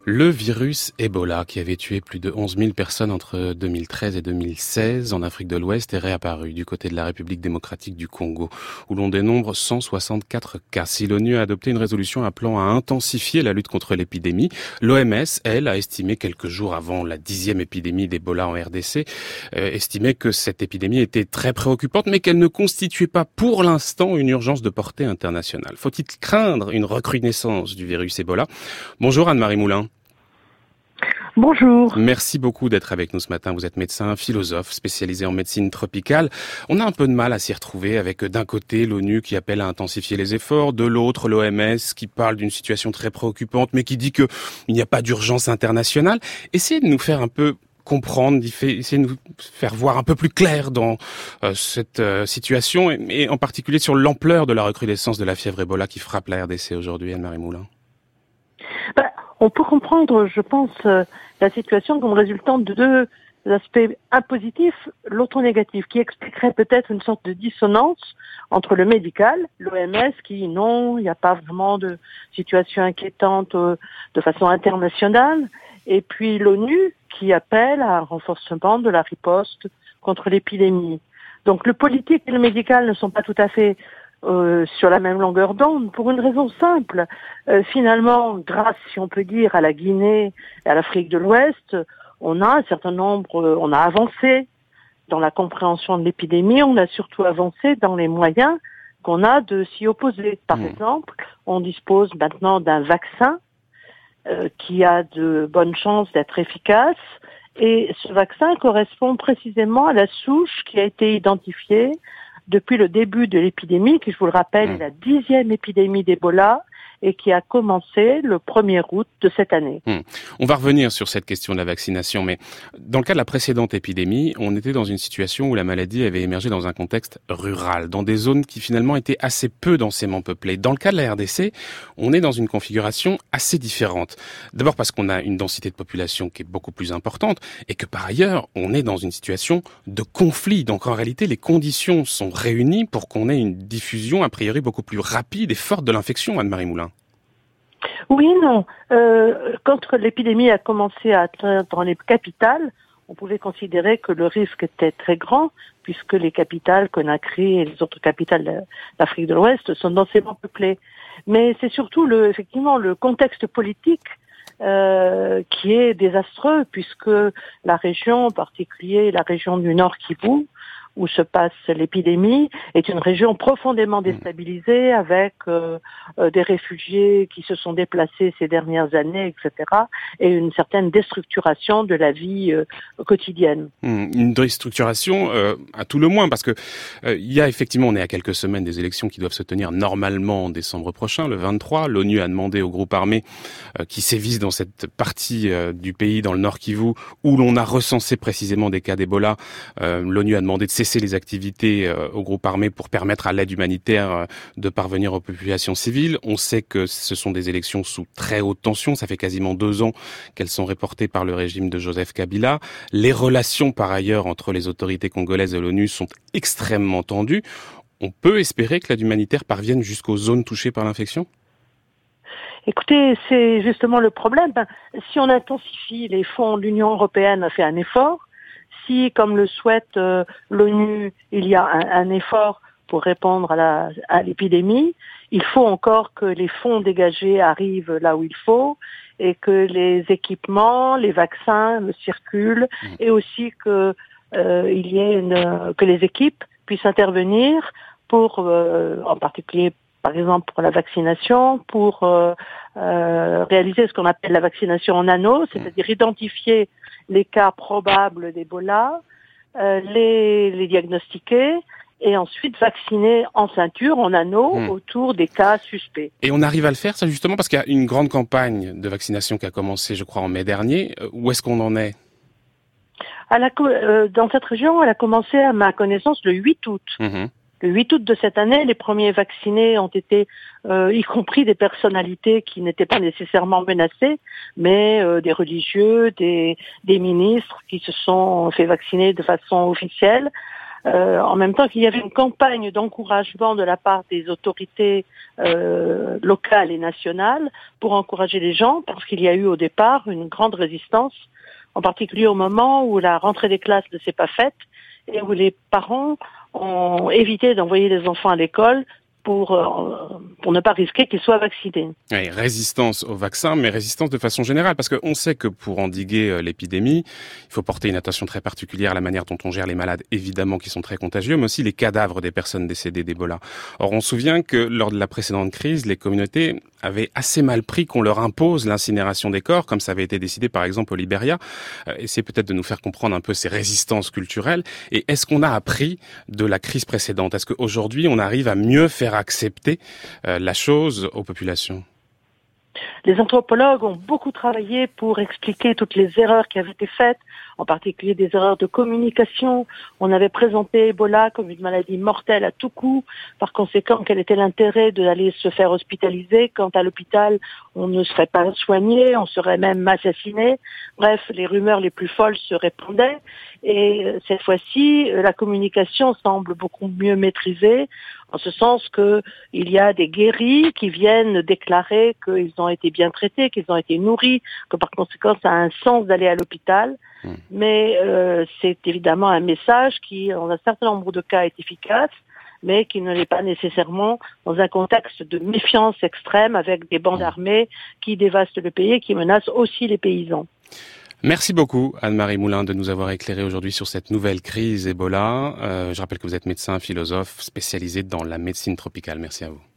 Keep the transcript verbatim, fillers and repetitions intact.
Le virus Ebola, qui avait tué plus de onze mille personnes entre deux mille treize et deux mille seize en Afrique de l'Ouest, est réapparu du côté de la République démocratique du Congo, où l'on dénombre cent soixante-quatre cas. Si l'ONU a adopté une résolution appelant à intensifier la lutte contre l'épidémie, l'O M S, elle, a estimé quelques jours avant la dixième épidémie d'Ebola en R D C, euh, estimait que cette épidémie était très préoccupante, mais qu'elle ne constituait pas pour l'instant une urgence de portée internationale. Faut-il craindre une recrudescence du virus Ebola? Bonjour Anne-Marie Moulin. Bonjour. Merci beaucoup d'être avec nous ce matin. Vous êtes médecin, philosophe, spécialisé en médecine tropicale. On a un peu de mal à s'y retrouver avec d'un côté l'ONU qui appelle à intensifier les efforts, de l'autre l'O M S qui parle d'une situation très préoccupante mais qui dit qu'il n'y a pas d'urgence internationale. Essayez de nous faire un peu comprendre, essayez de nous faire voir un peu plus clair dans euh, cette euh, situation et, et en particulier sur l'ampleur de la recrudescence de la fièvre Ebola qui frappe la R D C aujourd'hui, Anne-Marie Moulin. Ben, on peut comprendre, je pense, euh, la situation comme résultant de deux aspects, un positif, l'autre négatif, qui expliquerait peut-être une sorte de dissonance entre le médical, l'O M S qui, non, il n'y a pas vraiment de situation inquiétante euh, de façon internationale, et puis l'ONU qui appelle à un renforcement de la riposte contre l'épidémie. Donc le politique et le médical ne sont pas tout à fait Euh, sur la même longueur d'onde, pour une raison simple. Euh, finalement, grâce, si on peut dire, à la Guinée et à l'Afrique de l'Ouest, on a un certain nombre, euh, on a avancé dans la compréhension de l'épidémie, on a surtout avancé dans les moyens qu'on a de s'y opposer. Par mmh. exemple, on dispose maintenant d'un vaccin euh, qui a de bonnes chances d'être efficace, et ce vaccin correspond précisément à la souche qui a été identifiée depuis le début de l'épidémie, qui, je vous le rappelle, est la dixième épidémie d'Ebola et qui a commencé le premier août de cette année. Hum. On va revenir sur cette question de la vaccination, mais dans le cas de la précédente épidémie, on était dans une situation où la maladie avait émergé dans un contexte rural, dans des zones qui finalement étaient assez peu densément peuplées. Dans le cas de la R D C, on est dans une configuration assez différente. D'abord parce qu'on a une densité de population qui est beaucoup plus importante et que par ailleurs, on est dans une situation de conflit. Donc en réalité, les conditions sont réunies pour qu'on ait une diffusion a priori beaucoup plus rapide et forte de l'infection, Anne-Marie Moulin. Oui, non. Euh, quand l'épidémie a commencé à atteindre dans les capitales, on pouvait considérer que le risque était très grand, puisque les capitales, Conakry et les autres capitales d'Afrique de l'Ouest, sont densément peuplées. Mais c'est surtout le, effectivement, le contexte politique euh, qui est désastreux, puisque la région, en particulier la région du Nord Kivu, où se passe l'épidémie, est une région profondément déstabilisée avec euh, euh, des réfugiés qui se sont déplacés ces dernières années, et cetera, et une certaine déstructuration de la vie euh, quotidienne. Mmh, une déstructuration euh, à tout le moins, parce que euh, il y a effectivement, on est à quelques semaines des élections qui doivent se tenir normalement en décembre prochain, le vingt-trois. L'ONU a demandé aux groupes armés euh, qui sévissent dans cette partie euh, du pays, dans le Nord Kivu, où l'on a recensé précisément des cas d'Ebola. Euh, L'ONU a demandé de cesser les activités euh, aux groupes armés pour permettre à l'aide humanitaire euh, de parvenir aux populations civiles. On sait que ce sont des élections sous très haute tension. Ça fait quasiment deux ans qu'elles sont reportées par le régime de Joseph Kabila. Les relations, par ailleurs, entre les autorités congolaises et l'ONU sont extrêmement tendues. On peut espérer que l'aide humanitaire parvienne jusqu'aux zones touchées par l'infection ? Écoutez, c'est justement le problème. Ben, si on intensifie les fonds, l'Union européenne a fait un effort. Si, comme le souhaite euh, l'ONU, il y a un, un effort pour répondre à, la, à l'épidémie, il faut encore que les fonds dégagés arrivent là où il faut et que les équipements, les vaccins circulent et aussi que euh, il y ait une, que les équipes puissent intervenir pour, euh, en particulier, par exemple pour la vaccination, pour euh, euh, réaliser ce qu'on appelle la vaccination en anneau, c'est-à-dire identifier les cas probables d'Ebola, euh, les, les diagnostiquer et ensuite vacciner en ceinture, en anneau, mmh. autour des cas suspects. Et on arrive à le faire, ça justement, parce qu'il y a une grande campagne de vaccination qui a commencé, je crois, en mai dernier. Où est-ce qu'on en est ? à la, euh, Dans cette région, elle a commencé, à ma connaissance, le huit août. Mmh. Le huit août de cette année, les premiers vaccinés ont été, euh, y compris des personnalités qui n'étaient pas nécessairement menacées, mais euh, des religieux, des, des ministres qui se sont fait vacciner de façon officielle. euh, en même temps qu'il y avait une campagne d'encouragement de la part des autorités euh, locales et nationales pour encourager les gens, parce qu'il y a eu au départ une grande résistance, en particulier au moment où la rentrée des classes ne s'est pas faite et où les parents ont évité d'envoyer les enfants à l'école pour, euh, pour ne pas risquer qu'ils soient vaccinés. Oui, résistance au vaccin, mais résistance de façon générale, parce qu'on sait que pour endiguer euh, l'épidémie, il faut porter une attention très particulière à la manière dont on gère les malades, évidemment, qui sont très contagieux, mais aussi les cadavres des personnes décédées d'Ebola. Or, on se souvient que lors de la précédente crise, les communautés avaient assez mal pris qu'on leur impose l'incinération des corps, comme ça avait été décidé par exemple au Libéria. Euh, essayez peut-être de nous faire comprendre un peu ces résistances culturelles. Et est-ce qu'on a appris de la crise précédente? Est-ce qu'aujourd'hui, on arrive à mieux faire accepter euh, la chose aux populations? Les anthropologues ont beaucoup travaillé pour expliquer toutes les erreurs qui avaient été faites, en particulier des erreurs de communication. On avait présenté Ebola comme une maladie mortelle à tout coup. Par conséquent, quel était l'intérêt d'aller se faire hospitaliser quand à l'hôpital on ne serait pas soigné, on serait même assassiné. Bref, les rumeurs les plus folles se répandaient. Et cette fois-ci, la communication semble beaucoup mieux maîtrisée, en ce sens que il y a des guéris qui viennent déclarer qu'ils ont été bien traités, qu'ils ont été nourris, que par conséquent ça a un sens d'aller à l'hôpital. Mmh. Mais euh, c'est évidemment un message qui, en un certain nombre de cas, est efficace, mais qui ne l'est pas nécessairement dans un contexte de méfiance extrême avec des bandes armées qui dévastent le pays et qui menacent aussi les paysans. Merci beaucoup Anne-Marie Moulin de nous avoir éclairé aujourd'hui sur cette nouvelle crise Ebola. Euh, je rappelle que vous êtes médecin, philosophe spécialisé dans la médecine tropicale. Merci à vous.